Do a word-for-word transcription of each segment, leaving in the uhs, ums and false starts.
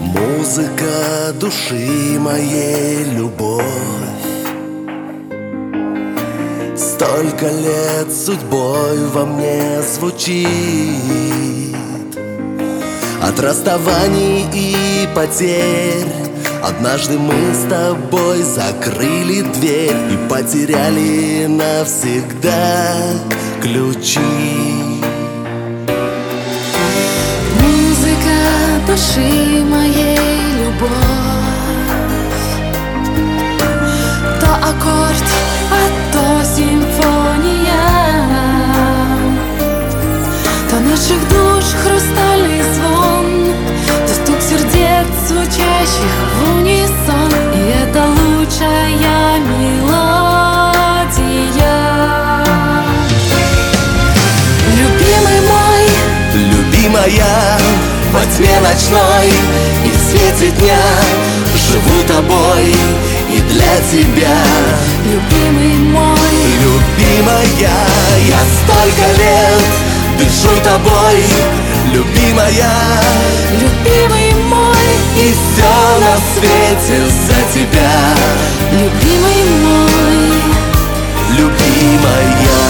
Музыка души моей, любовь. Столько лет судьбой во мне звучит. От расставаний и потерь однажды мы с тобой закрыли дверь и потеряли навсегда ключи. Музыка души моей, любовь. То аккорд, а то симфония, то наших душ хрустальный звон, то стук сердец, звучащих в унисон. И это лучшая мелодия. Любимый мой, любимая, во тьме ночной и в свете дня живу тобой и для тебя. любимый мой, Любимая, я столько лет дышу тобой, любимая, любимый мой, и все на свете за тебя, любимый мой. любимая.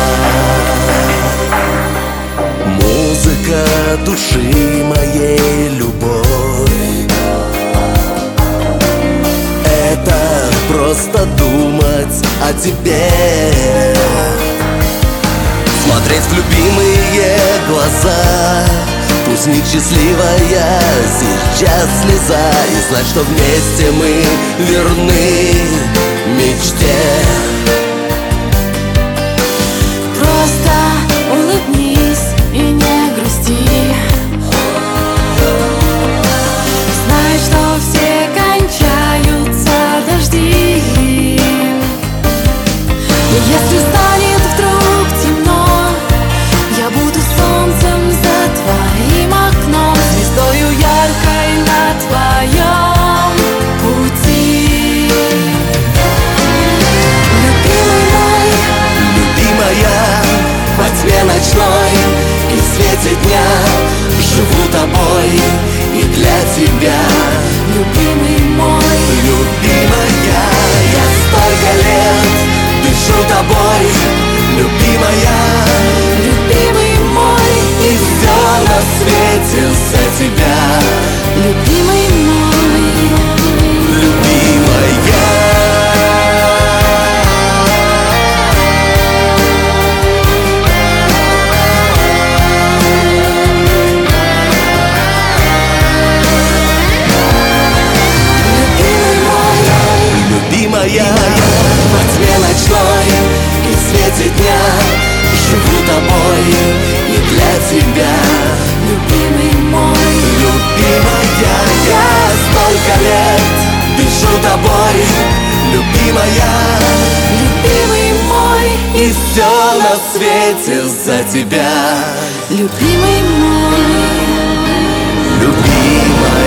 Музыка души моей, любовь. Это просто думать о тебе, смотреть в любимые глаза. Пусть несчастливая сейчас слеза, и знать, что вместе мы верны мечте. Просто улыбнись и не грусти. Знай, что все кончаются дожди. И если станет вдруг темно, я буду солнцем за твоим окном, звездою яркой на твоем пути. Любимый мой, Любимая, во тьме ночной и в свете дня живу тобой и для тебя. любимый мой, Любимая, я столько лет дышу тобой, любимая, любимый мой, и все на свете за тебя, любимый мой. любимая. Любимая, во тьме ночной и в свете дня живу тобой и для тебя. Любимый мой, Любимая, я столько лет дышу тобой, любимая, любимый мой, и все на свете за тебя, любимый мой. любимая.